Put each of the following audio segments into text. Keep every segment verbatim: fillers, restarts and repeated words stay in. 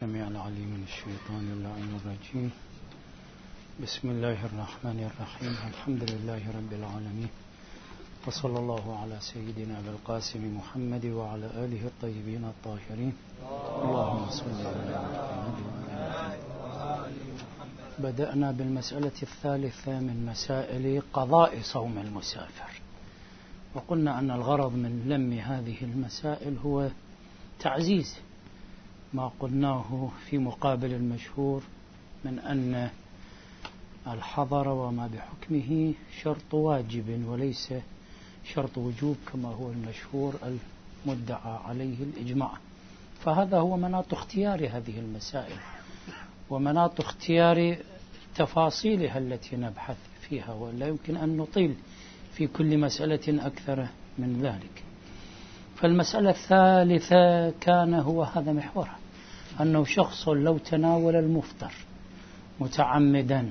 السميع العليم من الشيطان اللعين الرجيم. بسم الله الرحمن الرحيم. الحمد لله رب العالمين، وصلى الله على سيدنا أبي القاسم محمد وعلى آله الطيبين الطاهرين. اللهم صل على محمد وعلى آله. بدأنا بالمسألة الثالثة من مسائل قضاء صوم المسافر، وقلنا أن الغرض من لم هذه المسائل هو تعزيز ما قلناه في مقابل المشهور من أن الحضر وما بحكمه شرط واجب وليس شرط وجوب كما هو المشهور المدعى عليه الإجماع. فهذا هو مناط اختيار هذه المسائل ومناط اختيار تفاصيلها التي نبحث فيها، ولا يمكن أن نطيل في كل مسألة أكثر من ذلك. فالمسألة الثالثة كان هو هذا محورها، أنه شخص لو تناول المفطر متعمدا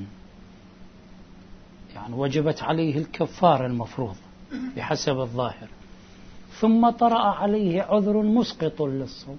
يعني وجبت عليه الكفارة المفروض بحسب الظاهر، ثم طرأ عليه عذر مسقط للصوم،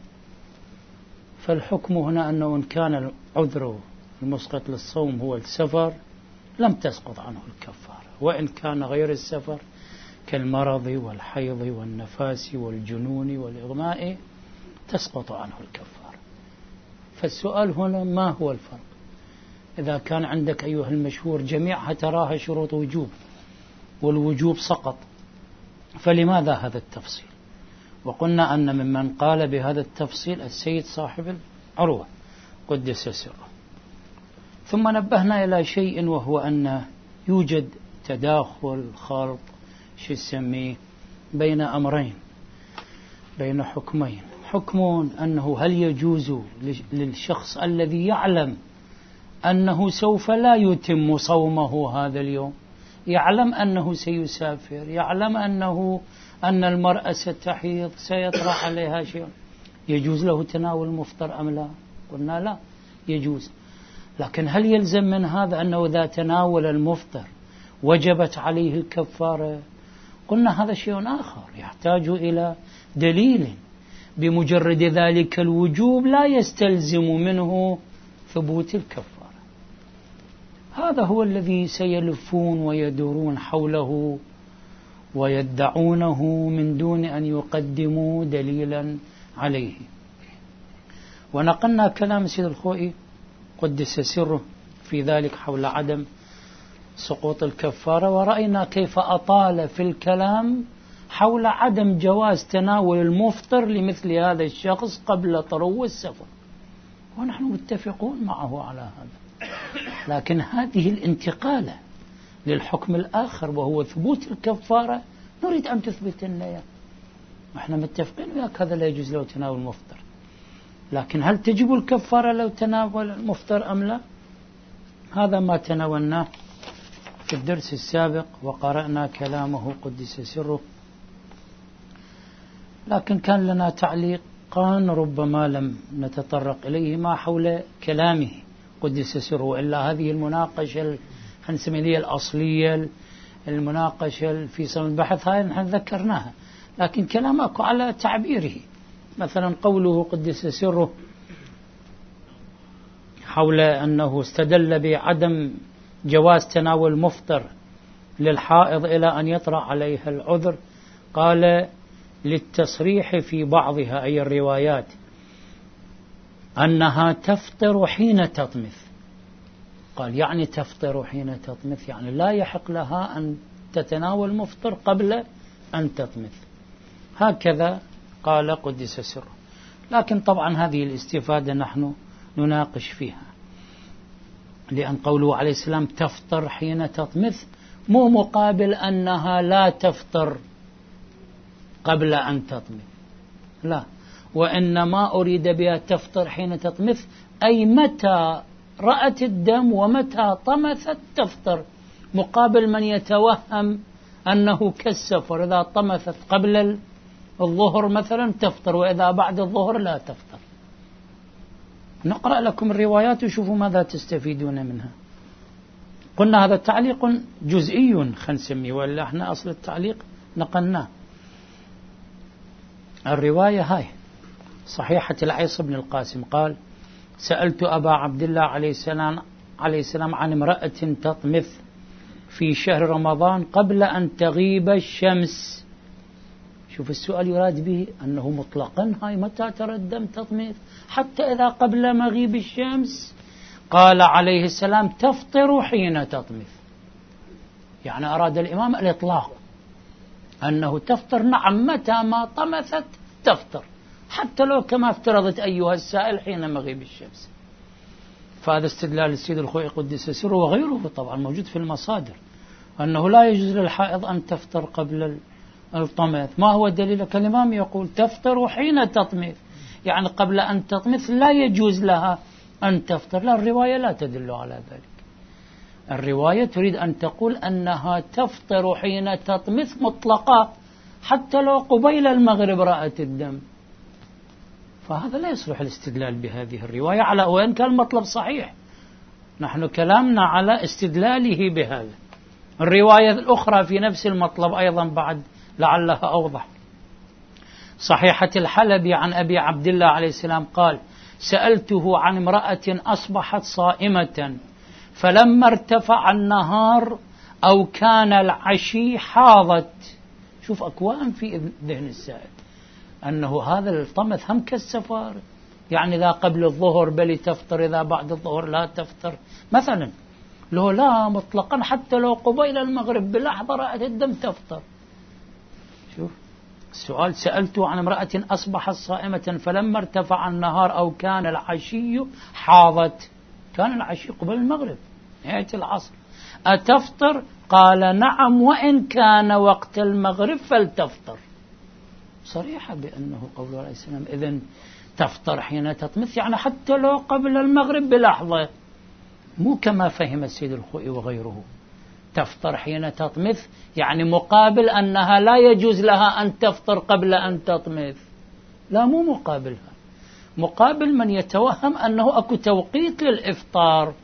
فالحكم هنا أنه إن كان العذر المسقط للصوم هو السفر لم تسقط عنه الكفارة، وإن كان غير السفر كالمرض والحيض والنفاس والجنون والإغماء تسقط عنه الكفارة. فالسؤال هنا ما هو الفرق؟ إذا كان عندك أيها المشهور جميعها تراها شروط وجوب والوجوب سقط، فلماذا هذا التفصيل؟ وقلنا أن ممن قال بهذا التفصيل السيد صاحب العروة قدس سره. ثم نبهنا إلى شيء، وهو أن يوجد تداخل خلط شو يسميه بين أمرين، بين حكمين. حكم أنه هل يجوز للشخص الذي يعلم أنه سوف لا يتم صومه هذا اليوم، يعلم أنه سيسافر، يعلم أنه أن المرأة ستحيض سيطرح عليها شيء، يجوز له تناول المفطر أم لا؟ قلنا لا يجوز. لكن هل يلزم من هذا أنه إذا تناول المفطر وجبت عليه الكفارة؟ قلنا هذا شيء آخر يحتاج إلى دليل. بمجرد ذلك الوجوب لا يستلزم منه ثبوت الكفارة. هذا هو الذي سيلفون ويدورون حوله ويدعونه من دون أن يقدموا دليلا عليه. ونقلنا كلام سيد الخوئي قدس سره في ذلك حول عدم سقوط الكفارة، ورأينا كيف أطال في الكلام حول عدم جواز تناول المفطر لمثل هذا الشخص قبل طرو السفر، ونحن متفقون معه على هذا. لكن هذه الانتقالة للحكم الآخر وهو ثبوت الكفارة نريد أن تثبت لنا، نحن متفقين وياك هذا لا يجوز له تناول المفطر، لكن هل تجب الكفارة لو تناول المفطر أم لا؟ هذا ما تناولناه في الدرس السابق وقرأنا كلامه قدس سره. لكن كان لنا تعليقان ربما لم نتطرق إليهما حول كلامه قدس سره، وإلا هذه المناقشة الحنسمية الأصلية، المناقشة في صمم البحث هاي نحن ذكرناها، لكن كلامك على تعبيره. مثلا قوله قدس سره حول أنه استدل بعدم جواز تناول المفطر للحائض إلى أن يطرأ عليها العذر، قال للتصريح في بعضها أي الروايات أنها تفطر حين تطمث. قال يعني تفطر حين تطمث يعني لا يحق لها أن تتناول المفطر قبل أن تطمث، هكذا قال قدس سره. لكن طبعا هذه الاستفادة نحن نناقش فيها، لأن قوله عليه السلام تفطر حين تطمث مو مقابل أنها لا تفطر قبل أن تطمث، لا، وإنما أريد بها تفطر حين تطمث أي متى رأت الدم ومتى طمثت تفطر، مقابل من يتوهم أنه كالسفر إذا طمثت قبل الظهر مثلا تفطر وإذا بعد الظهر لا تفطر. نقرأ لكم الروايات وشوفوا ماذا تستفيدون منها. قلنا هذا تعليق جزئي خنسمي، ولا احنا أصل التعليق نقلناه. الرواية هاي صحيحة العيص بن القاسم قال سألت أبا عبد الله عليه السلام عليه السلام عن امرأة تطمث في شهر رمضان قبل أن تغيب الشمس. شوف السؤال يراد به أنه مطلقا هاي متى ترى الدم تطمث؟ حتى إذا قبل مغيب الشمس. قال عليه السلام تفطر حين تطمث، يعني أراد الإمام الإطلاق أنه تفطر، نعم متى ما طمثت تفطر، حتى لو كما افترضت أيها السائل حين مغيب الشمس. فهذا استدلال السيد الخوئي قدس سره وغيره طبعا موجود في المصادر أنه لا يجوز للحائض أن تفطر قبل الطمث. ما هو دليل؟ الإمام يقول تفطر حين تطمث، يعني قبل أن تطمث لا يجوز لها أن تفطر. لا، الرواية لا تدل على ذلك. الرواية تريد أن تقول أنها تفطر حين تطمث مطلقة، حتى لو قبيل المغرب رأت الدم. فهذا لا يصلح الاستدلال بهذه الرواية، على وإن كان المطلب صحيح. نحن كلامنا على استدلاله بهذا. الرواية الأخرى في نفس المطلب أيضا بعد لعلها أوضح. صحيحة الحلبي عن أبي عبد الله عليه السلام قال سألته عن امرأة أصبحت صائمة فلما ارتفع النهار أو كان العشي حاضت. شوف أكوان في ذهن السائل أنه هذا الطمث هم كالسفار، يعني إذا قبل الظهر بل تفطر، إذا بعد الظهر لا تفطر مثلا. لو لا مطلقا، حتى لو قبيل المغرب بلحظة رأت الدم تفطر. شوف السؤال سألته عن امرأة أصبحت صائمة فلما ارتفع النهار أو كان العشي حاضت. كان العشي قبل المغرب نهاية العصر، أتفطر؟ قال نعم وإن كان وقت المغرب فلتفطر. صريحة بأنه قوله عليه السلام إذن تفطر حين تطمث، يعني حتى لو قبل المغرب بلحظة، مو كما فهم السيد الخوئي وغيره تفطر حين تطمث يعني مقابل أنها لا يجوز لها أن تفطر قبل أن تطمث. لا، مو مقابلها. مقابل من يتوهم أنه أكو توقيت للإفطار،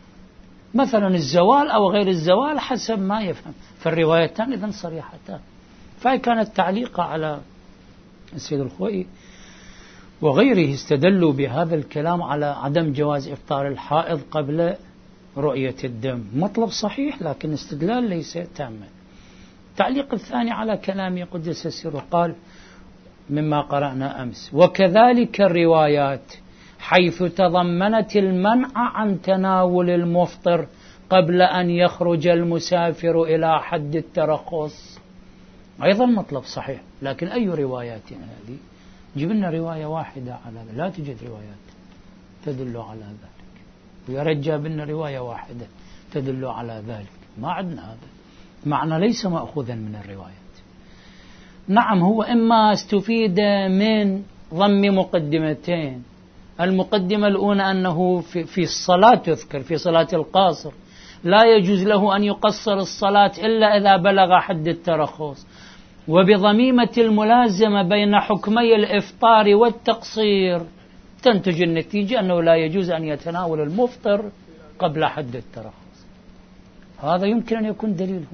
مثلا الزوال أو غير الزوال حسب ما يفهم. فالروايتان إذن صريحتان. فهي كانت تعليقة على السيد الخوئي وغيره استدلوا بهذا الكلام على عدم جواز إفطار الحائض قبل رؤية الدم. مطلب صحيح لكن استدلال ليس تاما. التعليق الثاني على كلام قدس سره قال مما قرأنا أمس وكذلك الروايات حيث تضمنت المنع عن تناول المفطر قبل أن يخرج المسافر إلى حد الترخص. أيضا مطلب صحيح، لكن أي روايات هذه؟ جيب لنا رواية واحدة على ذلك. لا توجد روايات تدل على ذلك. ويا رجال جاب لنا رواية واحدة تدل على ذلك. ما عندنا هذا معنى، ليس مأخوذا من الروايات. نعم، هو إما استفيد من ضم مقدمتين. المقدمة الأولى أنه في, في الصلاة تذكر، في صلاة القاصر لا يجوز له أن يقصر الصلاة إلا إذا بلغ حد الترخص، وبضميمة الملازمة بين حكمي الإفطار والتقصير تنتج النتيجة أنه لا يجوز أن يتناول المفطر قبل حد الترخص. هذا يمكن أن يكون دليلهم،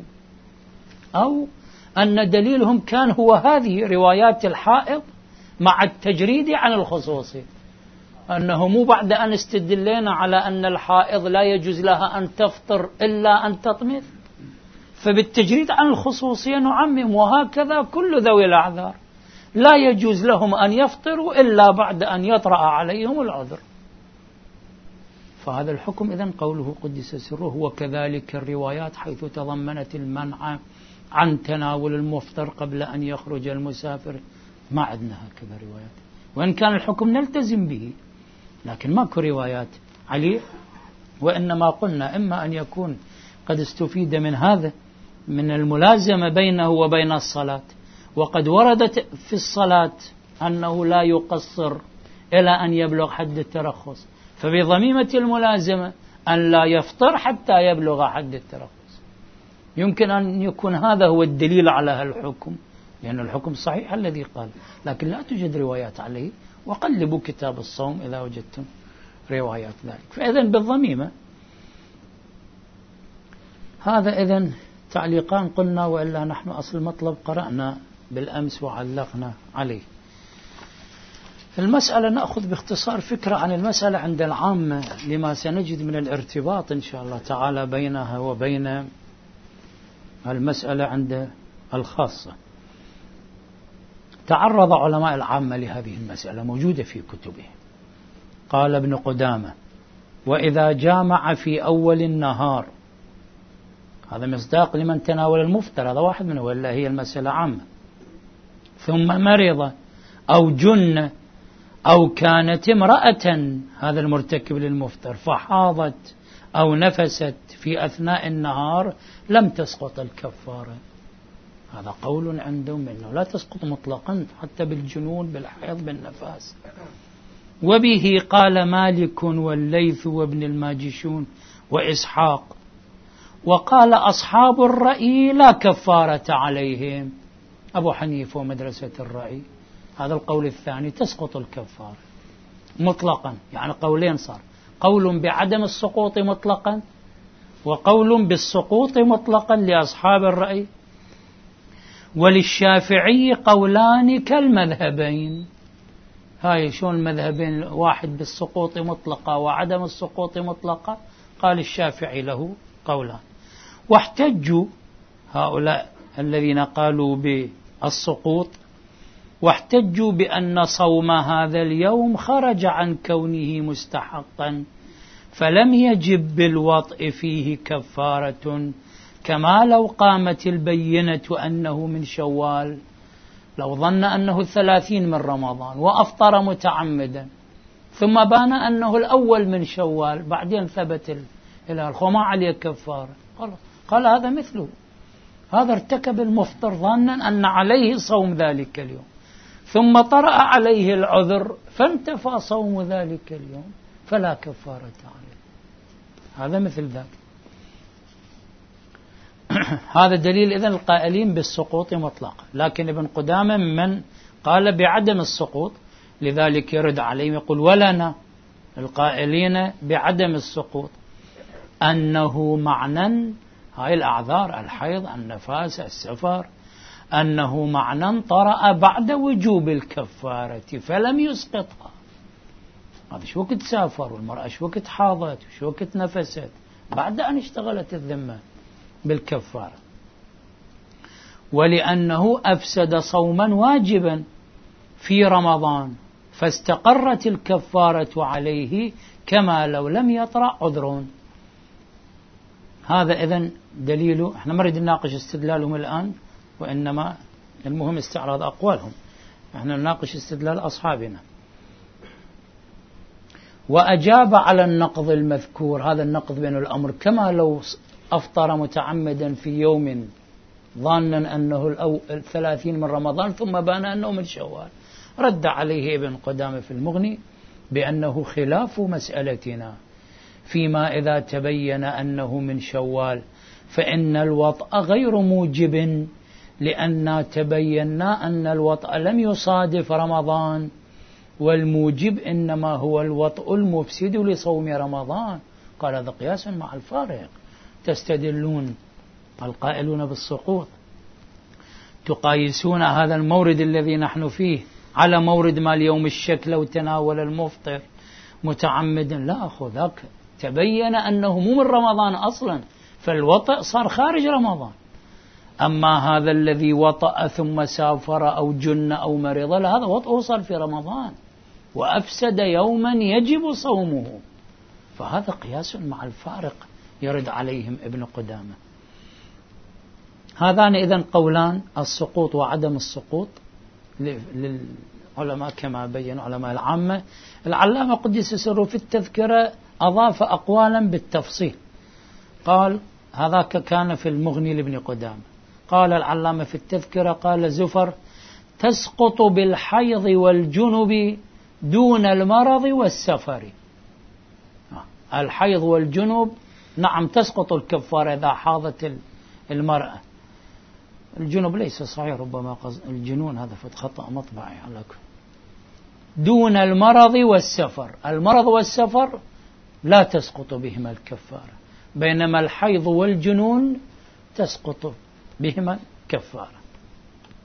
أو أن دليلهم كان هو هذه روايات الحائض مع التجريد عن الخصوصي، أنه مو بعد أن استدلنا على أن الحائض لا يجوز لها أن تفطر إلا أن تطمث، فبالتجريد عن الخصوصية نعمم. وهكذا كل ذوي الأعذار لا يجوز لهم أن يفطروا إلا بعد أن يطرأ عليهم العذر. فهذا الحكم إذن قوله قدس سره وكذلك الروايات حيث تضمنت المنع عن تناول المفطر قبل أن يخرج المسافر. ما عندنا هكذا روايات، وإن كان الحكم نلتزم به لكن ماكو روايات عليه. وإنما قلنا إما أن يكون قد استفيد من هذا من الملازمة بينه وبين الصلاة، وقد وردت في الصلاة أنه لا يقصر إلى أن يبلغ حد الترخص، فبضميمة الملازمة أن لا يفطر حتى يبلغ حد الترخص. يمكن أن يكون هذا هو الدليل على الحكم، لأن الحكم صحيح الذي قال، لكن لا توجد روايات عليه. وقلبوا كتاب الصوم إذا وجدتم روايات ذلك. فإذن بالضميمة. هذا إذن تعليقان قلنا، وإلا نحن أصل المطلب قرأنا بالأمس وعلقنا عليه. المسألة نأخذ باختصار فكرة عن المسألة عند العامة لما سنجد من الارتباط إن شاء الله تعالى بينها وبين المسألة عند الخاصة. تعرض علماء العامة لهذه المسألة موجودة في كتبهم. قال ابن قدامة: وإذا جامع في أول النهار، هذا مصداق لمن تناول المفطر، هذا واحد منه، ولا هي المسألة عامة، ثم مرض أو جن أو كانت امرأة، هذا المرتكب للمفطر، فحاضت أو نفست في أثناء النهار لم تسقط الكفارة. هذا قول عندهم أنه لا تسقط مطلقا حتى بالجنون بالحيض بالنفاس. وبه قال مالك والليث وابن الماجشون وإسحاق. وقال أصحاب الرأي لا كفارة عليهم، أبو حنيفة ومدرسة الرأي، هذا القول الثاني، تسقط الكفارة مطلقا. يعني قولين صار، قول بعدم السقوط مطلقا وقول بالسقوط مطلقا لأصحاب الرأي. وللشافعي قولان كالمذهبين. هاي شون المذهبين؟ واحد بالسقوط مطلقا وعدم السقوط مطلقا. قال الشافعي له قولان. واحتجوا هؤلاء الذين قالوا بالسقوط، واحتجوا بأن صوم هذا اليوم خرج عن كونه مستحقا فلم يجب بالوطء فيه كفارة، كما لو قامت البينة أنه من شوال. لو ظن أنه الثلاثين من رمضان وأفطر متعمدا ثم بان أنه الأول من شوال، بعدين ثبت الهلال، وما عليه كفارة. قال هذا مثله، هذا ارتكب المفطر ظنا أن عليه صوم ذلك اليوم، ثم طرأ عليه العذر فانتفى صوم ذلك اليوم فلا كفارة عليه. هذا مثل ذلك. هذا دليل إذن القائلين بالسقوط مطلقا. لكن ابن قدامة من قال بعدم السقوط، لذلك يرد عليهم يقول: ولنا القائلين بعدم السقوط أنه معنى، هاي الأعذار الحيض النفاس السفر، أنه معنى طرأ بعد وجوب الكفارة فلم يسقطها. هذا شو وقت سافر، والمرأة شو وقت حاضت وشو وقت نفست، بعد أن اشتغلت الذمة بالكفارة. ولأنه أفسد صوما واجبا في رمضان فاستقرت الكفارة عليه كما لو لم يطرأ عذر. هذا إذن دليله. احنا ما نريد نناقش استدلالهم الآن، وإنما المهم استعراض أقوالهم. احنا نناقش استدلال أصحابنا. وأجاب على النقض المذكور، هذا النقض بين الأمر، كما لو أفطر متعمدا في يوم ظانا أنه الثلاثين من رمضان ثم بان أنه من شوال. رد عليه ابن قدامة في المغني بأنه خلاف مسألتنا فيما إذا تبين أنه من شوال، فإن الوطأ غير موجب، لأننا تبينا أن الوطأ لم يصادف رمضان، والموجب إنما هو الوطأ المفسد لصوم رمضان. قال هذا قياس مع الفارق. تستدلون القائلون بالسقوط، تقايسون هذا المورد الذي نحن فيه على مورد ما اليوم الشك لو تناول المفطر متعمدا. لا أخو ذاك تبين أنه مو من رمضان أصلا، فالوطأ صار خارج رمضان. أما هذا الذي وطأ ثم سافر أو جن أو مرض، هذا وطأه صار في رمضان وأفسد يوما يجب صومه. فهذا قياس مع الفارق يرد عليهم ابن قدامة. هذان إذن قولان، السقوط وعدم السقوط للعلماء كما بين علماء العامة. العلامة قدس سره في التذكرة أضاف أقوالا بالتفصيل. قال هذاك كان في المغني لابن قدامة. قال العلامة في التذكرة، قال زفر: تسقط بالحيض والجنب دون المرض والسفر. الحيض والجنب نعم تسقط الكفارة إذا حاضت المرأة. الجنب ليس صحيح، ربما قصد الجنون، هذا فت خطأ مطبعي على كل. دون المرض والسفر، المرض والسفر لا تسقط بهما الكفارة، بينما الحيض والجنون تسقط بهما الكفارة.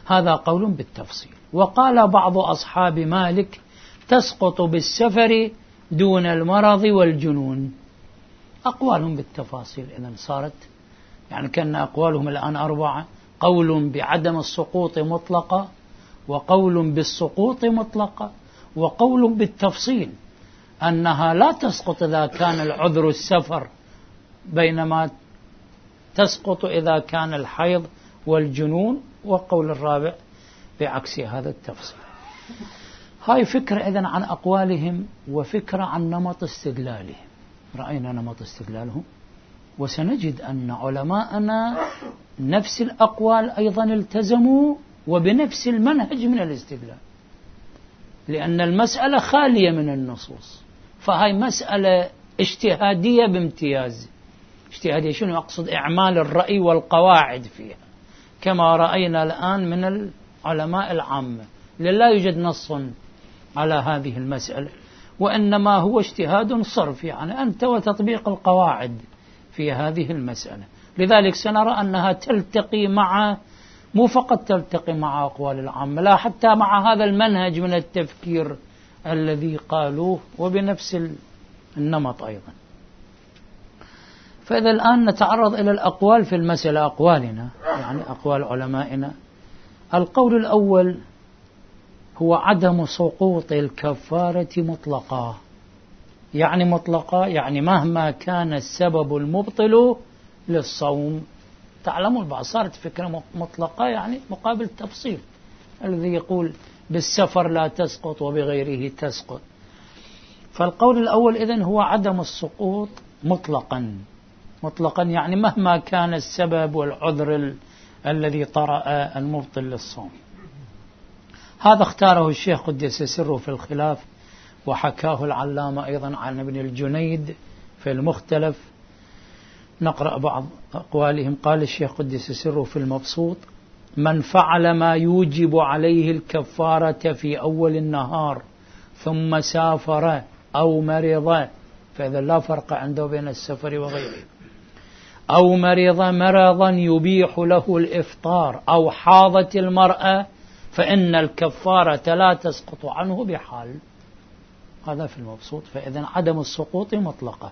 هذا قول بالتفصيل. وقال بعض أصحاب مالك تسقط بالسفر دون المرض والجنون. أقوالهم بالتفاصيل إذن صارت يعني كان أقوالهم الآن أربعة: قول بعدم السقوط مطلقة، وقول بالسقوط مطلقة، وقول بالتفصيل أنها لا تسقط إذا كان العذر السفر، بينما تسقط إذا كان الحيض والجنون، وقول الرابع بعكس هذا التفصيل. هاي فكرة إذن عن أقوالهم، وفكرة عن نمط استدلالهم. رأينا نمط استدلالهم، وسنجد أن علماءنا نفس الأقوال أيضا التزموا وبنفس المنهج من الاستدلال، لأن المسألة خالية من النصوص، فهي مسألة اجتهادية بامتياز. اجتهادية شنو أقصد؟ إعمال الرأي والقواعد فيها، كما رأينا الآن من العلماء العامة، لا يوجد نص على هذه المسألة، وإنما هو اجتهاد صرف، يعني أنت وتطبيق القواعد في هذه المسألة. لذلك سنرى أنها تلتقي مع، مو فقط تلتقي مع أقوال العامة، لا حتى مع هذا المنهج من التفكير الذي قالوه، وبنفس النمط أيضا. فإذا الآن نتعرض إلى الأقوال في المسألة، أقوالنا يعني أقوال علمائنا. القول الأول هو عدم سقوط الكفارة مطلقا. يعني مطلقا يعني مهما كان السبب المبطل للصوم. تعلموا البعض صارت فكرة مطلقة يعني مقابل تفصيل، الذي يقول بالسفر لا تسقط وبغيره تسقط. فالقول الأول إذن هو عدم السقوط مطلقا. مطلقا يعني مهما كان السبب والعذر ال... الذي طرأ المبطل للصوم. هذا اختاره الشيخ قدس سره في الخلاف، وحكاه العلامة أيضا عن ابن الجنيد في المختلف. نقرأ بعض أقوالهم. قال الشيخ قدس سره في المبسوط: من فعل ما يوجب عليه الكفارة في أول النهار ثم سافر أو مرض، فإذا لا فرق عنده بين السفر وغيره، أو مرض مرضا يبيح له الإفطار، أو حاضت المرأة، فإن الكفارة لا تسقط عنه بحال. هذا في المبسوط. فإذا عدم السقوط مطلقة.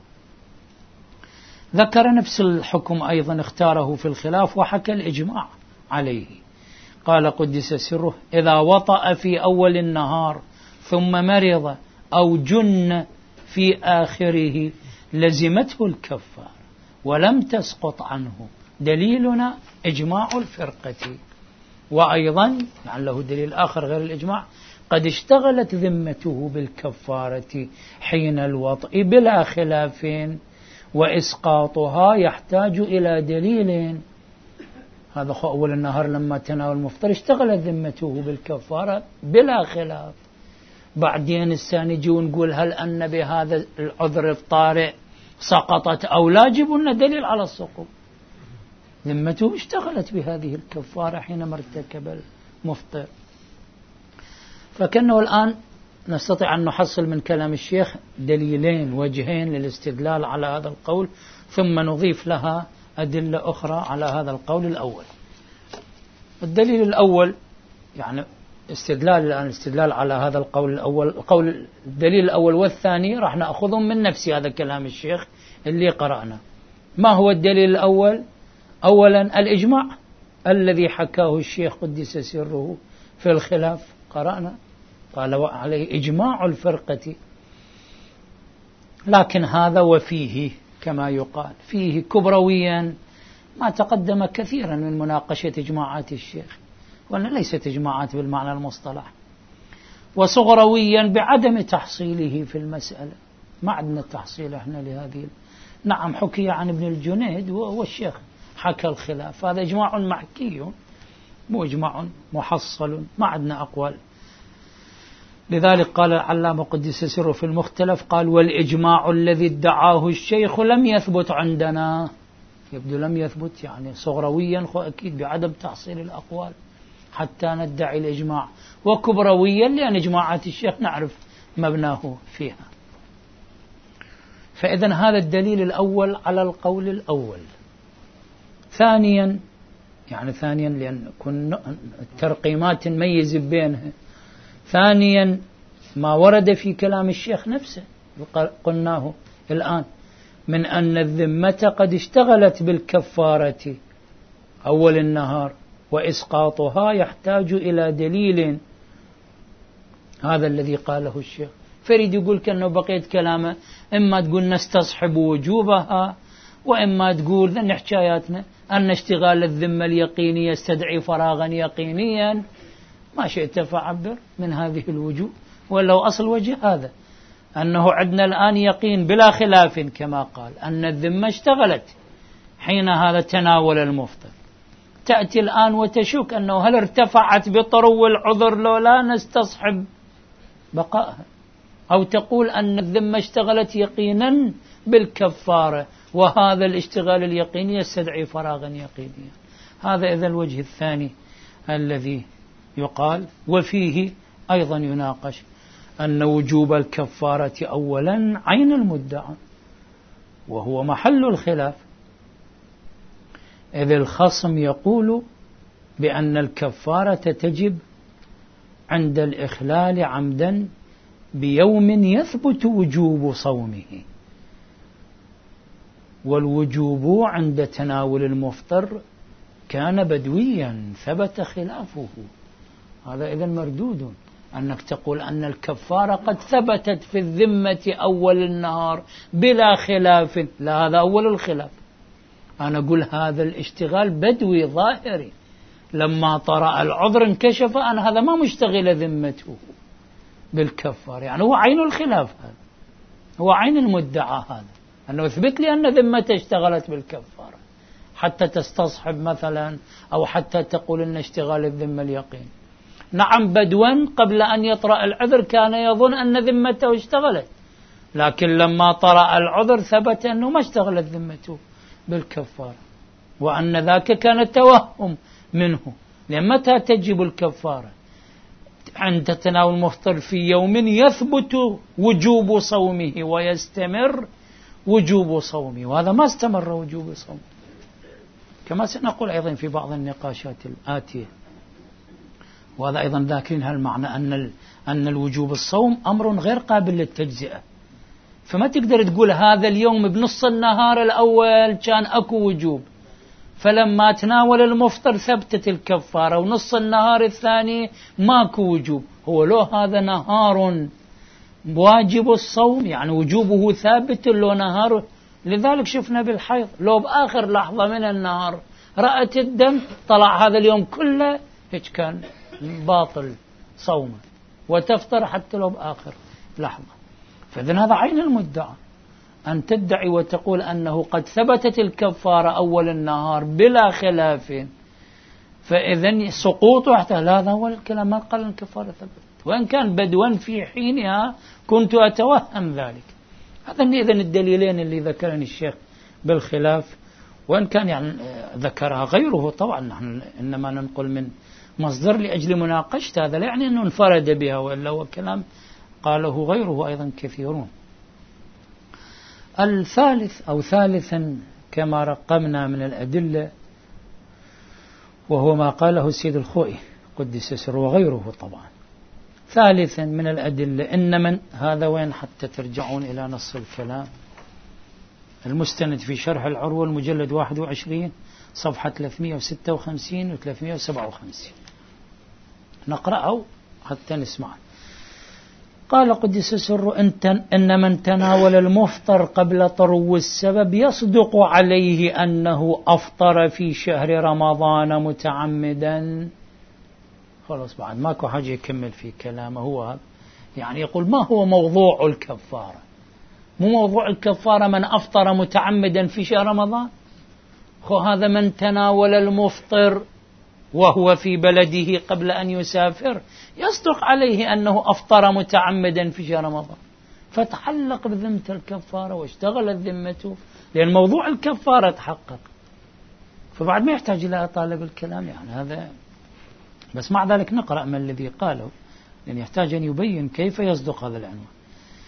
ذكر نفس الحكم أيضا اختاره في الخلاف، وحكى الإجماع عليه. قال قدس سره: إذا وطأ في أول النهار ثم مرض أو جن في آخره لزمته الكفارة ولم تسقط عنه. دليلنا إجماع الفرقة. وأيضا لعله دليل آخر غير الإجماع: قد اشتغلت ذمته بالكفارة حين الوطء بلا خلاف، وإسقاطها يحتاج إلى دليل. هذا أول النهار لما تناول المفطر اشتغلت ذمته بالكفارة بلا خلاف. بعدين الثاني جو نقول هل أن بهذا العذر الطارئ سقطت أو لا؟ جبنا دليل على السقوط. ذمته اشتغلت بهذه الكفارة حينما ارتكب المفطر. فكأنه الآن نستطيع أن نحصل من كلام الشيخ دليلين، وجهين للاستدلال على هذا القول، ثم نضيف لها أدلة أخرى على هذا القول الأول. الدليل الأول يعني استدلال الآن استدلال على هذا القول الأول. القول الدليل الأول والثاني راح نأخذهم من نفس هذا كلام الشيخ اللي قرأنا. ما هو الدليل الأول؟ أولا الإجماع الذي حكاه الشيخ قدس سره في الخلاف، قرأنا قال عليه إجماع الفرقة. لكن هذا وفيه كما يقال فيه كبرويا ما تقدم كثيرا من مناقشة إجماعات الشيخ، وأن ليست إجماعات بالمعنى المصطلح، وصغرويا بعدم تحصيله في المسألة. ما عندنا تحصيل احنا لهذه. نعم حكي عن ابن الجنيد والشيخ حكى الخلاف، هذا إجماع محكي مو إجماع محصل، ما عندنا أقوال. لذلك قال العلامة قدس سره في المختلف، قال: والإجماع الذي ادعاه الشيخ لم يثبت عندنا. يبدو لم يثبت يعني صغرويا أكيد بعدم تحصيل الأقوال حتى ندعي الإجماع، وكبرويا لأن إجماعات الشيخ نعرف مبناه فيها. فإذن هذا الدليل الأول على القول الأول. ثانيا يعني ثانيا لأن كن الترقيمات نميز بينها. ثانيا ما ورد في كلام الشيخ نفسه قلناه الآن من أن الذمة قد اشتغلت بالكفارة أول النهار وإسقاطها يحتاج إلى دليل. هذا الذي قاله الشيخ. فريد يقول كأنه بقيت كلامه إما تقول نستصحب وجوبها وإما تقول ذن حكاياتنا أن اشتغال الذمة اليقيني يستدعي فراغا يقينيا. ما شئت فعبر من هذه الوجوه. ولو أصل وجه هذا أنه عندنا الآن يقين بلا خلاف كما قال أن الذمة اشتغلت حين هذا تناول المفطر. تأتي الآن وتشك أنه هل ارتفعت بطرو العذر لو لا نستصحب بقائها، أو تقول أن الذمة اشتغلت يقينا بالكفارة وهذا الاشتغال اليقيني يستدعي فراغا يقينيا. هذا إذا الوجه الثاني الذي يقال. وفيه أيضا يناقش أن وجوب الكفارة أولا عين المدعى وهو محل الخلاف، إذ الخصم يقول بأن الكفارة تجب عند الإخلال عمدا بيوم يثبت وجوب صومه، والوجوب عند تناول المفطر كان بدويا ثبت خلافه. هذا إذن مردود أنك تقول أن الكفارة قد ثبتت في الذمة أول النهار بلا خلاف. لا، هذا أول الخلاف. أنا أقول هذا الاشتغال بدوي ظاهري، لما طرأ العذر انكشف أن هذا ما مشتغل ذمته بالكفار. يعني هو عين الخلاف، هذا هو عين المدعى، هذا أنه يثبت لي أن ذمته اشتغلت بالكفارة حتى تستصحب مثلا، أو حتى تقول أن اشتغال الذمة اليقين. نعم، بدوا قبل أن يطرأ العذر كان يظن أن ذمته اشتغلت، لكن لما طرأ العذر ثبت أنه ما اشتغلت ذمته بالكفارة، وأن ذاك كان توهم منه. لأن متى تجب الكفارة؟ عند تناول المفطر في يوم يثبت وجوب صومه ويستمر وجوب صومه، وهذا ما استمر وجوب صومه كما سنقول أيضا في بعض النقاشات الآتية. وهذا أيضا ذاكرين هالمعنى أن أن الوجوب الصوم أمر غير قابل للتجزئة، فما تقدر تقول هذا اليوم بنص النهار الأول كان أكو وجوب، فلما تناول المفطر ثبتت الكفارة، ونص النهار الثاني ماكو وجوب. هو لو هذا نهار واجب الصوم يعني وجوبه ثابت لو نهاره. لذلك شفنا بالحيض لو بآخر لحظة من النهار رأت الدم طلع هذا اليوم كله هيك كان باطل صومه، وتفطر حتى لو بآخر لحظة. فإذن هذا عين المدعى، أن تدعي وتقول أنه قد ثبتت الكفارة أول النهار بلا خلاف، فإذن سقوطه حتى لا، هذا هو الكلام، ما قال الكفارة ثبتت، وإن كان بدوا في حينها كنت أتوهم ذلك. هذا إذن الدليلين اللي ذكرني الشيخ بالخلاف، وإن كان يعني ذكرها غيره طبعا، نحن إنما ننقل من مصدر لأجل مناقشة، هذا لا يعني أنه انفرد بها، وإلا هو كلام قاله غيره أيضا كثيرون. الثالث أو ثالثا كما رقمنا من الأدلة، وهو ما قاله السيد الخوئي قدس سره وغيره طبعا. ثالثا من الأدلة إن من هذا وين حتى ترجعون إلى نص الكلام المستند في شرح العروة المجلد واحد وعشرين صفحة ثلاثمئة وستة وخمسين و ثلاثمئة وسبعة وخمسين، نقرأه حتى نسمع. قال قدس سره إن من تناول المفطر قبل طرو السبب يصدق عليه أنه أفطر في شهر رمضان متعمدا. خلاص بعد ماكو حاجة يكمل في كلامه. هو يعني يقول ما هو موضوع الكفارة؟ مو موضوع الكفارة من أفطر متعمدا في شهر رمضان. خو هذا من تناول المفطر وهو في بلده قبل أن يسافر يصدق عليه أنه أفطر متعمدا في شهر رمضان، فتحلق بذمة الكفارة واشتغلت ذمته، لأن موضوع الكفارة تحقق، فبعد ما يحتاج إلى طالب الكلام يعني هذا. بس مع ذلك نقرأ من الذي قاله، لأن يحتاج أن يبين كيف يصدق هذا العنوان.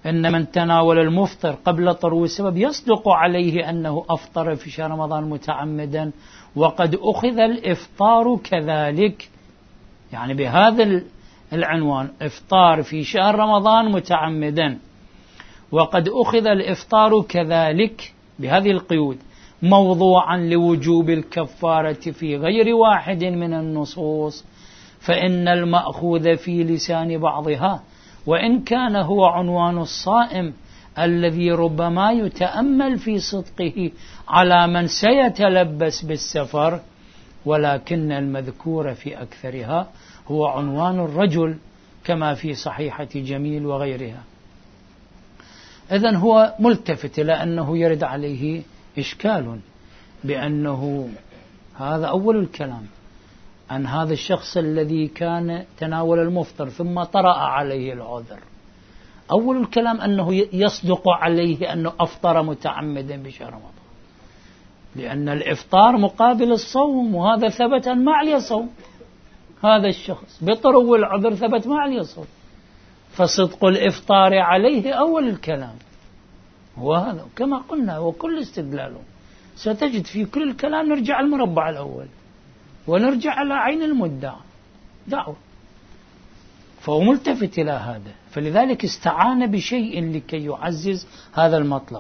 إن من تناول المفطر قبل طلوع السبب يصدق عليه أنه أفطر في شهر رمضان متعمدا، وقد أخذ الإفطار كذلك، يعني بهذا العنوان إفطار في شهر رمضان متعمدا، وقد أخذ الإفطار كذلك بهذه القيود موضوعا لوجوب الكفارة في غير واحد من النصوص، فإن المأخوذ في لسان بعضها وإن كان هو عنوان الصائم الذي ربما يتأمل في صدقه على من سيتلبس بالسفر، ولكن المذكور في أكثرها هو عنوان الرجل كما في صحيحة جميل وغيرها. إذن هو ملتفت إلى أنه يرد عليه إشكال بأنه هذا أول الكلام عن هذا الشخص الذي كان تناول المفطر ثم طرأ عليه العذر. أول الكلام أنه يصدق عليه أنه أفطر متعمدا بشهر رمضان، لأن الإفطار مقابل الصوم، وهذا ثبت أن ما عليه صوم. هذا الشخص بطرو العذر ثبت ما عليه صوم، فصدق الإفطار عليه أول الكلام. وهذا كما قلنا وكل استدلاله ستجد في كل الكلام نرجع المربع الأول ونرجع على عين المدعى دعوة، فهو ملتفت إلى هذا، فلذلك استعان بشيء لكي يعزز هذا المطلب.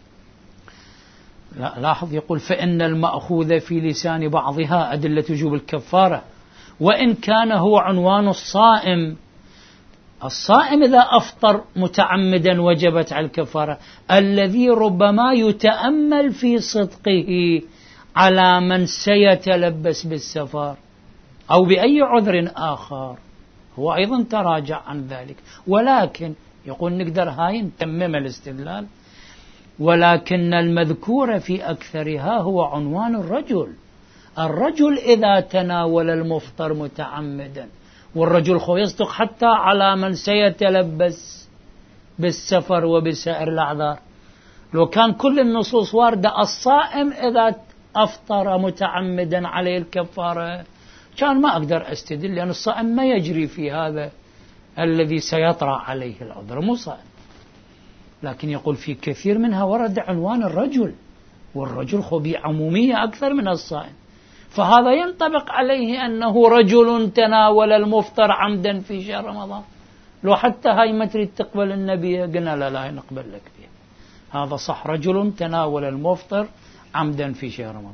لا لاحظ يقول فإن المأخوذ في لسان بعضها أدلة وجوب الكفارة، وإن كان هو عنوان الصائم. الصائم إذا أفطر متعمدا وجبت على الكفارة، الذي ربما يتأمل في صدقه على من سيتلبس بالسفر أو بأي عذر آخر هو أيضا تراجع عن ذلك. ولكن يقول نقدر هاي نتمم الاستدلال، ولكن المذكور في أكثرها هو عنوان الرجل. الرجل إذا تناول المفطر متعمدا، والرجل خو يصدق حتى على من سيتلبس بالسفر وبسائر الأعذار. لو كان كل النصوص واردة الصائم إذا أفطر متعمدا عليه الكفارة كان ما أقدر أستدل، لأن الصائم ما يجري في هذا الذي سيطرأ عليه العذر، مو صائم. لكن يقول في كثير منها ورد عنوان الرجل، والرجل خو بعمومية أكثر من الصائم، فهذا ينطبق عليه أنه رجل تناول المفطر عمدا في شهر رمضان. لو حتى هاي ما تريد تقبل النبي قلنا لا لا نقبل لك فيها، هذا صح رجل تناول المفطر عمدا في شهر رمضان.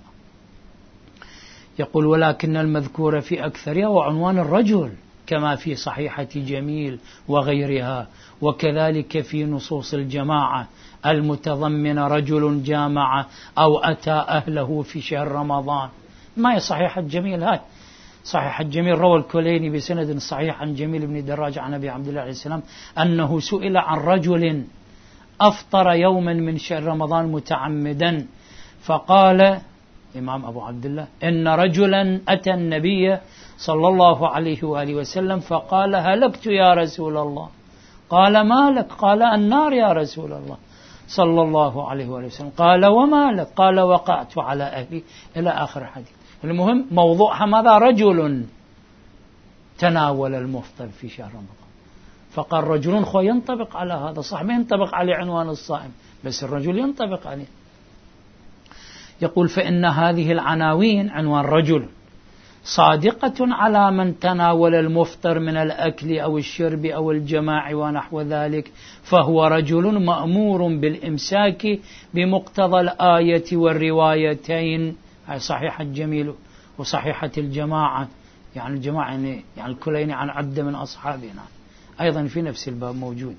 يقول ولكن المذكور في أكثرها وعنوان الرجل كما في صحيحة جميل وغيرها، وكذلك في نصوص الجماعة المتضمن رجل جامع أو أتى أهله في شهر رمضان. ما هي صحيحة جميل؟ هاي صحيحة جميل روى الكليني بسند صحيح عن جميل بن دراج عن أبي عبد الله عليه السلام أنه سئل عن رجل أفطر يوما من شهر رمضان متعمدا، فقال إمام أبو عبد الله إن رجلا أتى النبي صلى الله عليه وآله وسلم فقال هلكت يا رسول الله. قال ما لك؟ قال النار يا رسول الله صلى الله عليه وآله وسلم. قال وما لك؟ قال وقعت على أهلي، إلى آخر الحديث. المهم موضوعها ماذا؟ رجل تناول المفطر في شهر رمضان. فقال رجل خو ينطبق على هذا، صح ما ينطبق عليه عنوان الصائم، بس الرجل ينطبق عليه. يقول فإن هذه العناوين عنوان رجل صادقة على من تناول المفطر من الأكل أو الشرب أو الجماع ونحو ذلك، فهو رجل مأمور بالإمساك بمقتضى الآية والروايتين، هي صحيحة جميل وصحيحة الجماعة، يعني الجماعة يعني, يعني الكلين عن عدة من أصحابنا أيضا في نفس الباب موجودة.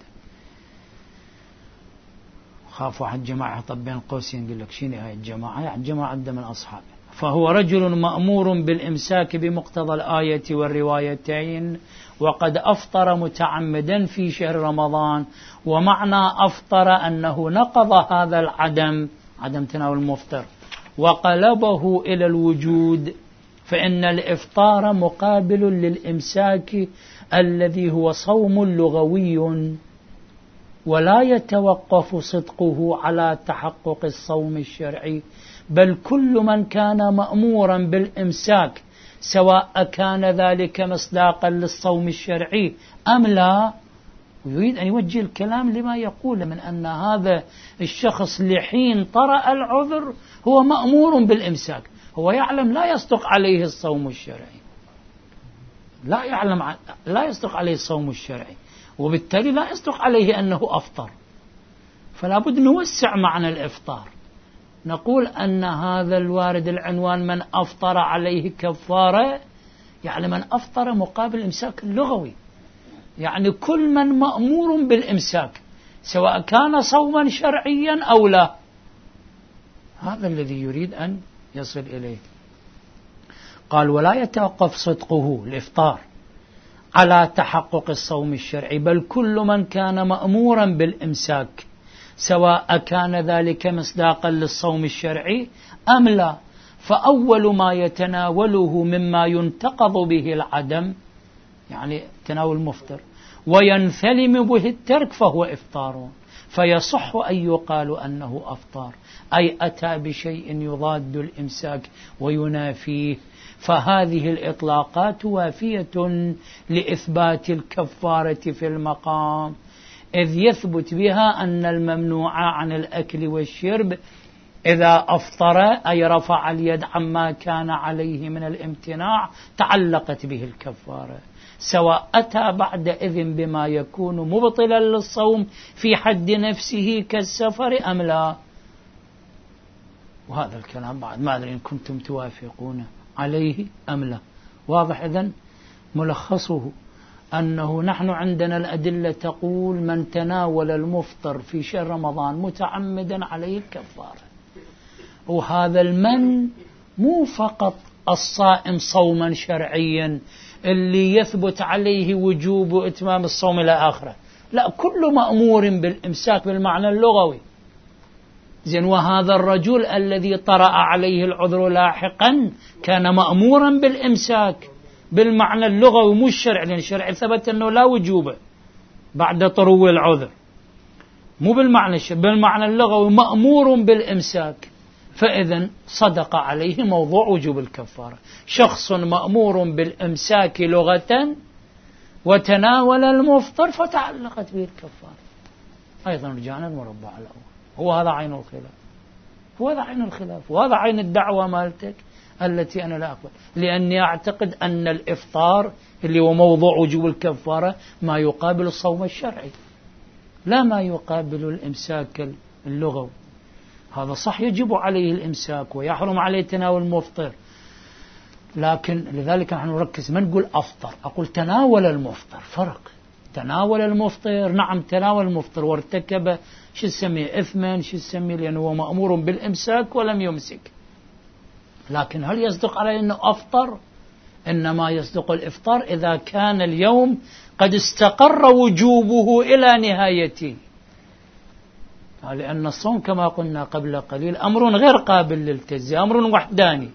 خاف واحد جماعة يحط بين قوسين يقول لك شنو هاي الجماعة؟ يعني جماعة عدة من أصحابه. فهو رجل مأمور بالإمساك بمقتضى الآية والروايتين، وقد أفطر متعمدا في شهر رمضان. ومعنى أفطر أنه نقض هذا العدم، عدم تناول المفطر، وقلبه إلى الوجود، فإن الإفطار مقابل للإمساك الذي هو صوم لغوي، ولا يتوقف صدقه على تحقق الصوم الشرعي، بل كل من كان مأمورا بالإمساك سواء كان ذلك مصداقا للصوم الشرعي أم لا، ويريد أن يوجه الكلام لما يقول من أن هذا الشخص لحين طرأ العذر هو مأمور بالإمساك. هو يعلم لا يصدق عليه الصوم الشرعي، لا يعلم لا يصدق عليه الصوم الشرعي، وبالتالي لا يصدق عليه أنه أفطر. فلا بد نوسع معنى الإفطار، نقول أن هذا الوارد العنوان من أفطر عليه كفارة، يعني من أفطر مقابل الإمساك اللغوي، يعني كل من مأمور بالإمساك سواء كان صوما شرعيا أو لا. هذا الذي يريد أن يصل إليه. قال ولا يتوقف صدقه الإفطار على تحقق الصوم الشرعي، بل كل من كان مأمورا بالإمساك سواء كان ذلك مصداقا للصوم الشرعي أم لا، فأول ما يتناوله مما ينتقض به العدم، يعني تناول المفطر، وينثلم به الترك فهو إفطار، فيصح أن يقال أنه أفطار، أي أتى بشيء يضاد الإمساك وينافيه. فهذه الإطلاقات وافية لإثبات الكفارة في المقام، إذ يثبت بها أن الممنوع عن الأكل والشرب إذا أفطر أي رفع اليد عما كان عليه من الامتناع تعلقت به الكفارة، سواء أتى بعد إذن بما يكون مبطلا للصوم في حد نفسه كالسفر أم لا. وهذا الكلام بعد ما أدري إن كنتم توافقون عليه أم لا. واضح؟ إذن ملخصه أنه نحن عندنا الأدلة تقول من تناول المفطر في شهر رمضان متعمدا عليه الكفارة، وهذا المن مو فقط الصائم صوما شرعيا اللي يثبت عليه وجوب إتمام الصوم إلى آخره، لا، كل مأمور بالإمساك بالمعنى اللغوي. زين، وهذا الرجل الذي طرأ عليه العذر لاحقا كان مأمورا بالإمساك بالمعنى اللغوي مو الشرع، لأن الشرع ثبت أنه لا وجوب بعد طرو العذر، مو بالمعنى الشرع، بالمعنى اللغوي مأمور بالإمساك، فإذن صدق عليه موضوع وجوب الكفارة. شخص مأمور بالإمساك لغة وتناول المفطر فتعلقت به الكفارة. أيضا رجعنا المربع الأول، هو هذا عين الخلاف، هو هذا عين الخلاف، وهذا عين الدعوة مالتك التي أنا لا أقبل، لأني أعتقد أن الإفطار اللي هو موضوع وجوب الكفارة ما يقابل الصوم الشرعي لا ما يقابل الإمساك اللغوي. هذا صح يجب عليه الإمساك ويحرم عليه تناول المفطر، لكن لذلك نحن نركز، ما نقول أفطر، أقول تناول المفطر، فرق. تناول المفطر، نعم تناول المفطر وارتكب شو نسميه إثما، شو نسميه، لأنه هو مأمور بالإمساك ولم يمسك، لكن هل يصدق عليه أنه أفطر؟ إنما يصدق الإفطار إذا كان اليوم قد استقر وجوبه إلى نهايته، لأن الصوم كما قلنا قبل قليل أمر غير قابل للتجزئة، أمر وحداني،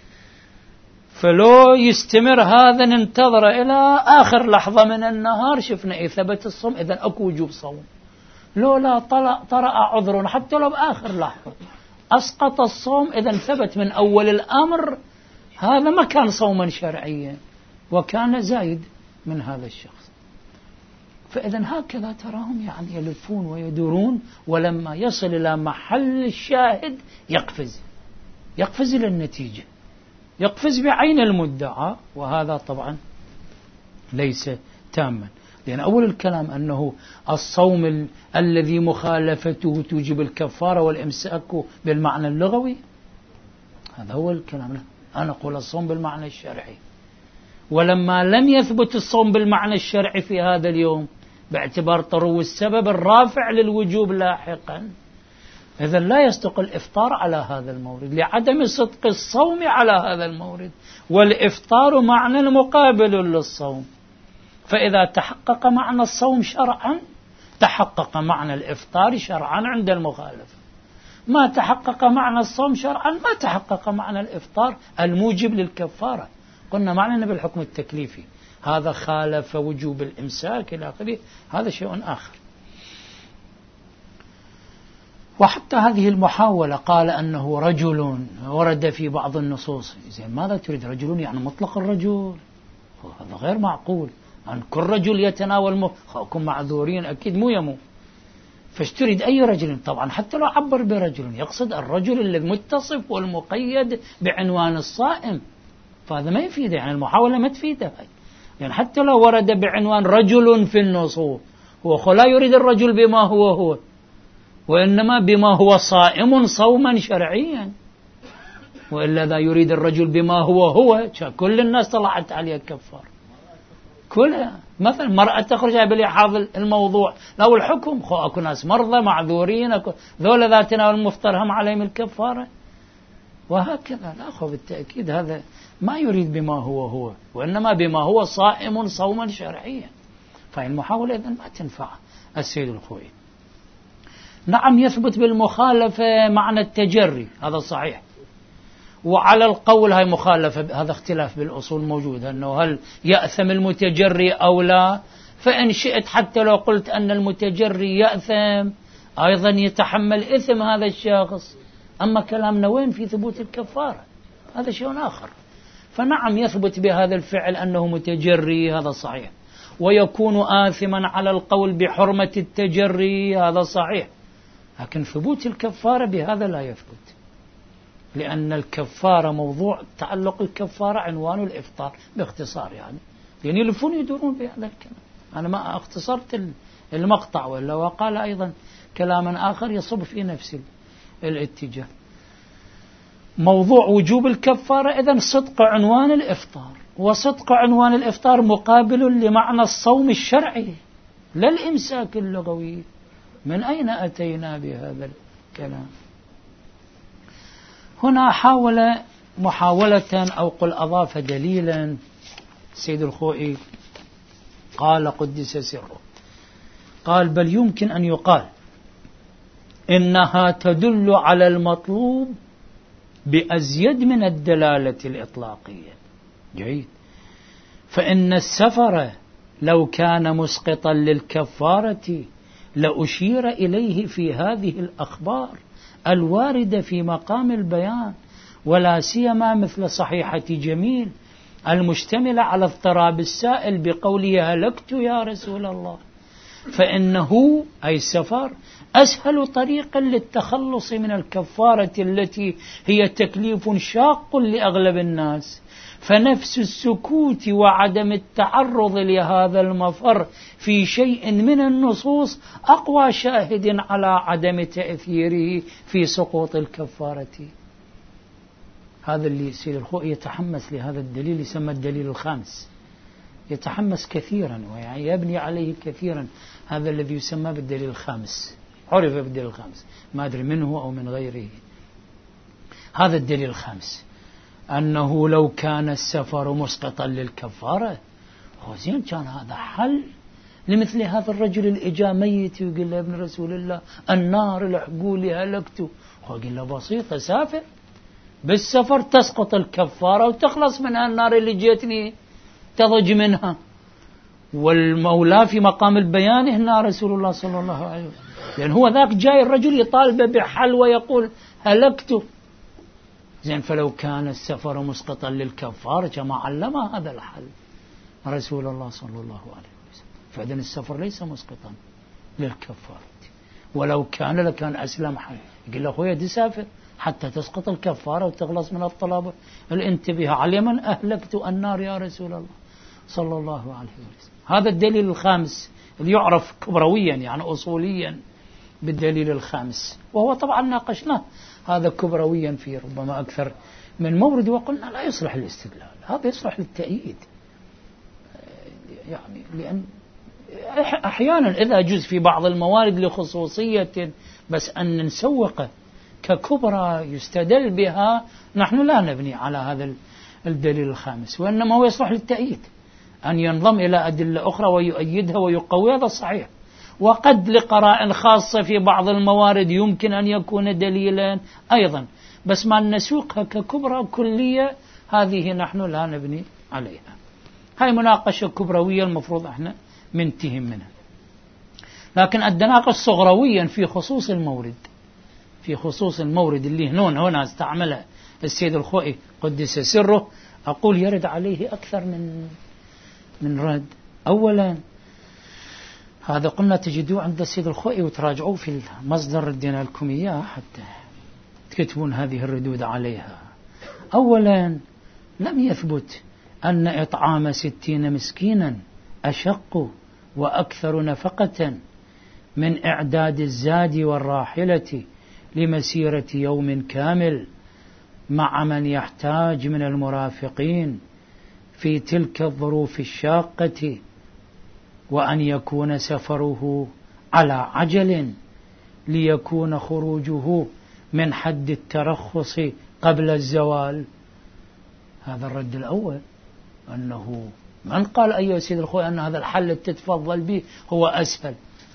فلو يستمر هذا ننتظر إلى آخر لحظة من النهار شفنا إيه ثبت الصوم إذن أكو وجوب صوم، لو لا طرأ عذر حتى لو بآخر لحظة أسقط الصوم إذن ثبت من أول الأمر هذا ما كان صوما شرعيا وكان زايد من هذا الشخص. فإذن هكذا تراهم يعني يلفون ويدورون، ولما يصل إلى محل الشاهد يقفز يقفز إلى النتيجة، يقفز بعين المدعى، وهذا طبعا ليس تاما، لأن أول الكلام أنه الصوم ال الذي مخالفته توجب الكفارة والإمساك بالمعنى اللغوي، هذا هو الكلام. أنا أقول الصوم بالمعنى الشرعي، ولما لم يثبت الصوم بالمعنى الشرعي في هذا اليوم باعتبار طرو السبب الرافع للوجوب لاحقا، إذن لا يصدق الإفطار على هذا المورد لعدم صدق الصوم على هذا المورد، والإفطار معنى مقابل للصوم، فإذا تحقق معنى الصوم شرعا تحقق معنى الإفطار شرعا عند المخالفة، ما تحقق معنى الصوم شرعا ما تحقق معنى الإفطار الموجب للكفارة. قلنا معنى بالحكم التكليفي، هذا خالف وجوب الإمساك إلى آخره، هذا شيء آخر. وحتى هذه المحاولة قال أنه رجل ورد في بعض النصوص، زين ماذا تريد رجل؟ يعني مطلق الرجل، هذا غير معقول. أن كل رجل يتناول مه... خاكم معذورين أكيد مو يمو، فاشترد أي رجل، طبعا حتى لو عبر برجل يقصد الرجل الذي متصف والمقيد بعنوان الصائم، فهذا ما يفيده، يعني المحاولة ما تفيده، يعني حتى لو ورد بعنوان رجل في النصوص هو لا يريد الرجل بما هو هو، وإنما بما هو صائم صوما شرعيا، وإلا ذا يريد الرجل بما هو هو كل الناس طلعت عليه كفار كلها. مثلا مرأة تخرج بالإحاض الموضوع لو الحكم خو أكو ناس مرضى معذورين أكو ذولا ذاتنا والمفتر هم عليهم الكفارة، وهكذا. لا خو بالتأكيد هذا ما يريد بما هو هو، وإنما بما هو صائم صوما شرعيا، فالمحاولة إذن ما تنفع. السيد الخوي نعم يثبت بالمخالفة معنى التجري، هذا صحيح، وعلى القول هاي مخالفة، هذا اختلاف بالأصول موجود أنه هل يأثم المتجري أو لا، فإن شئت حتى لو قلت أن المتجري يأثم أيضا يتحمل إثم هذا الشخص، أما كلامنا وين في ثبوت الكفارة هذا شيء آخر. فنعم يثبت بهذا الفعل أنه متجري، هذا صحيح، ويكون آثما على القول بحرمة التجري، هذا صحيح، لكن ثبوت الكفارة بهذا لا يثبت، لأن الكفارة موضوع تعلق الكفارة عنوان الإفطار باختصار، يعني يعني يلفون يدورون بهذا الكلام. أنا ما اختصرت المقطع، ولا وقال أيضا كلاما آخر يصب في نفس الاتجاه. موضوع وجوب الكفارة إذن صدق عنوان الإفطار، وصدق عنوان الإفطار مقابل لمعنى الصوم الشرعي لا الإمساك اللغوي. من أين أتينا بهذا الكلام؟ هنا حاول محاولة أو قل أضاف دليلا سيد الخوئي، قال قدس سره، قال بل يمكن أن يقال إنها تدل على المطلوب بأزيد من الدلالة الإطلاقية. جيد. فإن السفر لو كان مسقطا للكفارة لأشير إليه في هذه الأخبار الواردة في مقام البيان، ولا سيما مثل صحيحة جميل المشتملة على اضطراب السائل بقوله هلكت يا رسول الله، فإنه أي السفر أسهل طريق للتخلص من الكفارة التي هي تكليف شاق لأغلب الناس، فنفس السكوت وعدم التعرض لهذا المفر في شيء من النصوص أقوى شاهد على عدم تأثيره في سقوط الكفارة. هذا اللي سيد الخوئي يتحمس لهذا الدليل، يسمى الدليل الخامس، يتحمس كثيرا ويبني عليه كثيرا، هذا الذي يسمى بالدليل الخامس، عرف بالدليل الخامس، ما أدري منه أو من غيره. هذا الدليل الخامس أنه لو كان السفر مسقطا للكفارة هو زين كان هذا حل لمثل هذا الرجل الإجا ميت ويقول له ابن رسول الله النار لحقوا لي هلكته، هو قال له بسيطة سافر بالسفر تسقط الكفارة وتخلص من النار اللي جيتني تضج منها. والمولى في مقام البيان هنا رسول الله صلى الله عليه وسلم، لأن هو ذاك جاي الرجل يطالب بحل ويقول هلكته. زين فلو كان السفر مسقطا للكفارة كما علم هذا الحل رسول الله صلى الله عليه وسلم، فإذن السفر ليس مسقطا للكفارة، ولو كان لكان أسلم حل، يقول له أخويا دي سافر حتى تسقط الكفارة وتخلص من الطلب الانتباه على من أهلكت النار يا رسول الله صلى الله عليه وسلم. هذا الدليل الخامس اللي يعرف كبرويا يعني أصوليا بالدليل الخامس، وهو طبعا ناقشناه هذا كبرويا في ربما أكثر من مورد، وقلنا لا يصلح الاستدلال، هذا يصلح للتأييد، يعني لأن أحيانا إذا جزء في بعض الموارد لخصوصية بس أن نسوقه ككبرى يستدل بها، نحن لا نبني على هذا الدليل الخامس، وإنما هو يصلح للتأييد أن ينضم إلى أدلة أخرى ويؤيدها ويقوي، هذا صحيح. وقد لقراء خاصة في بعض الموارد يمكن أن يكون دليلا أيضا، بس ما نسوقها ككبرى كلية هذه نحن لا نبني عليها. هاي مناقشة كبروية المفروض احنا منتهم منها، لكن التناقش صغرويا في خصوص المورد، في خصوص المورد اللي هنا هنا استعمله السيد الخوئي قدس سره، أقول يرد عليه أكثر من من رد. أولا هذا قلنا تجدوه عند السيد الخوئي وتراجعوه في المصدر ردينا لكم إياه حتى تكتبون هذه الردود عليها. أولا لم يثبت أن إطعام ستين مسكينا أشق وأكثر نفقة من إعداد الزاد والراحلة لمسيرة يوم كامل مع من يحتاج من المرافقين في تلك الظروف الشاقة، وأن يكون سفره على عجل ليكون خروجه من حد الترخص قبل الزوال. هذا الرد الأول، أنه من قال أيها سيد الأخوة أن هذا الحل اللي تتفضل به هو أسهل؟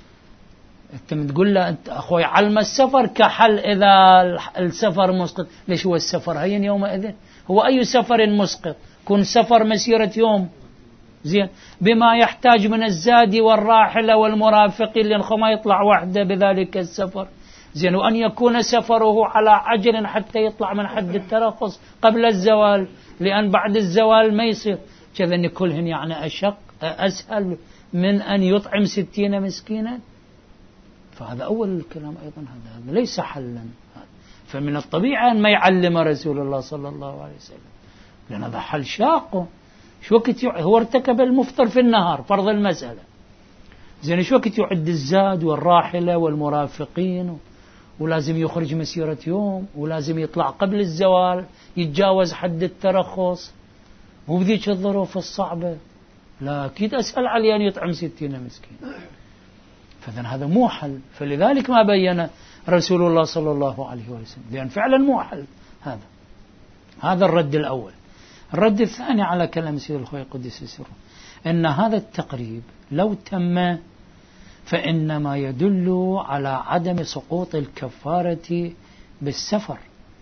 أنت تقول له أنت أخوي علم السفر كحل إذا السفر مسقط. ليش هو السفر هين يومئذ؟ هو أي سفر مسقط؟ كن سفر مسيرة يوم زين بما يحتاج من الزاد والراحلة والمرافقين لأنه ما يطلع وحده بذلك السفر زين، وأن يكون سفره على عجل حتى يطلع من حد الترخص قبل الزوال، لأن بعد الزوال ما يصير كذا. أن كلهن يعني أشق أسهل من أن يطعم ستين مسكينا. فهذا أول الكلام أيضا، هذا, هذا ليس حلا. فمن الطبيعة أن ما يعلم رسول الله صلى الله عليه وسلم، لأن هذا حل شاق. شو وقت هو ارتكب المفطر في النهار فرض المسألة زين، شو وقت يعد الزاد والراحلة والمرافقين، ولازم يخرج مسيرة يوم، ولازم يطلع قبل الزوال، يتجاوز حد الترخص، وبذيك الظروف الصعبة. لا أكيد أسهل عليه أن يطعم ستين مسكين. فإذن هذا مو حل. فلذلك ما بين رسول الله صلى الله عليه وسلم، لأن فعلا مو حل. هذا هذا الرد الأول. الرد الثاني على كلام سيد الخوي قدس سره، أن هذا التقريب لو تم فإنما يدل على عدم سقوط الكفارة بالسفر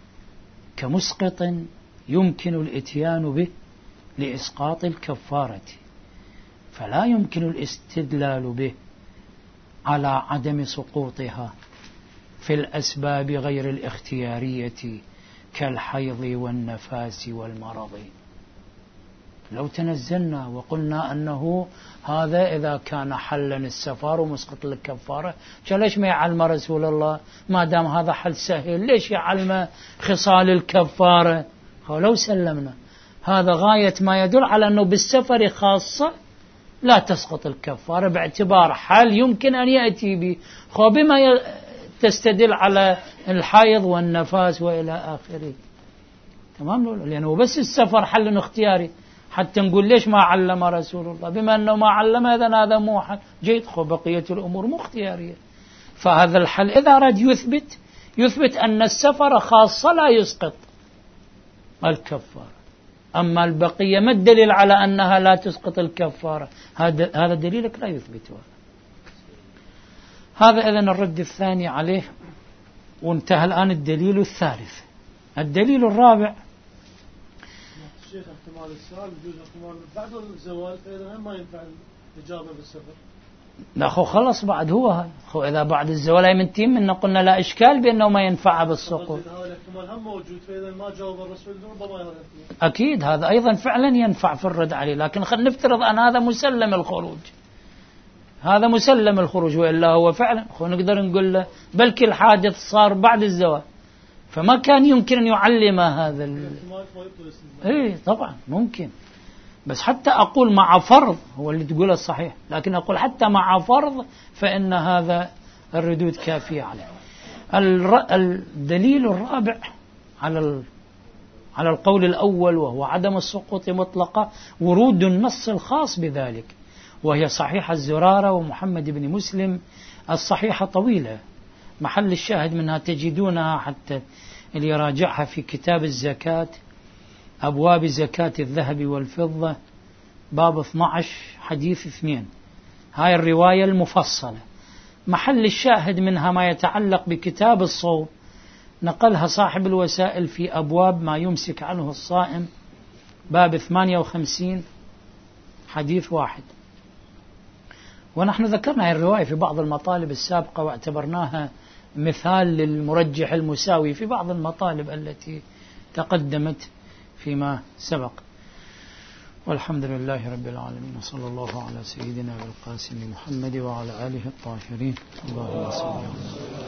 كمسقط يمكن الاتيان به لإسقاط الكفارة، فلا يمكن الاستدلال به على عدم سقوطها في الأسباب غير الاختيارية كالحيض والنفاس والمرض. لو تنزلنا وقلنا أنه هذا إذا كان حلا السفر ومسقط للكفارة، ليش ما يعلم رسول الله ما دام هذا حل سهل؟ ليش يعلم خصال الكفارة؟ لو سلمنا هذا غاية ما يدل على أنه بالسفر خاصة لا تسقط الكفارة باعتبار حال يمكن أن يأتي به، بما تستدل على الحيض والنفاس وإلى آخره. تمام؟ لأنه بس السفر حل اختياري، حتى نقول ليش ما علم رسول الله؟ بما أنه ما علم إذن هذا مو حل جيد، خو بقية الأمور مو اختيارية. فهذا الحل إذا أراد يثبت يثبت أن السفر خاصة لا يسقط الكفارة، أما البقية ما الدليل على أنها لا تسقط الكفارة؟ هذا هذا دليلك لا يثبتها. هذا إذن الرد الثاني عليه. وانتهى الآن الدليل الثالث. الدليل الرابع، الشيخ احتمال السؤال يجوز احتمال بعد الزوال، فإذا ما ينفع الإجابة بالسفر. لا خو خلص بعد هو هاي خو إذا بعد الزوال أي من تيم إنه قلنا لا إشكال بأنه ما ينفع بالسقوط. هذا الاحتمال هم موجود، فإذا ما جاوب الرسول ربما يرد. أكيد هذا أيضا فعلا ينفع في الرد عليه، لكن خلينا نفترض أن هذا مسلم الخروج، هذا مسلم الخروج، وإلا هو فعلا خو نقدر نقول له بلكي الحادث صار بعد الزوال، فما كان يمكن أن يعلم هذا ال... إيه طبعا ممكن، بس حتى أقول مع فرض هو اللي تقوله الصحيح، لكن أقول حتى مع فرض فإن هذا الردود كافية عليه. الدليل الرابع على ال... على القول الأول وهو عدم السقوط مطلقة، ورود النص الخاص بذلك، وهي صحيح الزرارة ومحمد بن مسلم. الصحيحة طويلة، محل الشاهد منها تجدونها حتى اللي يراجعها في كتاب الزكاة، أبواب زكاة الذهب والفضة، باب اثني عشر حديث اثنين. هاي الرواية المفصلة. محل الشاهد منها ما يتعلق بكتاب الصوم، نقلها صاحب الوسائل في أبواب ما يمسك عنه الصائم، باب ثمانية وخمسين حديث واحد. ونحن ذكرنا هذه الرواية في بعض المطالب السابقة واعتبرناها مثال للمرجح المساوي في بعض المطالب التي تقدمت فيما سبق. والحمد لله رب العالمين، وصلى الله على سيدنا القاسم محمد وعلى آله الطاهرين. اللهم صل على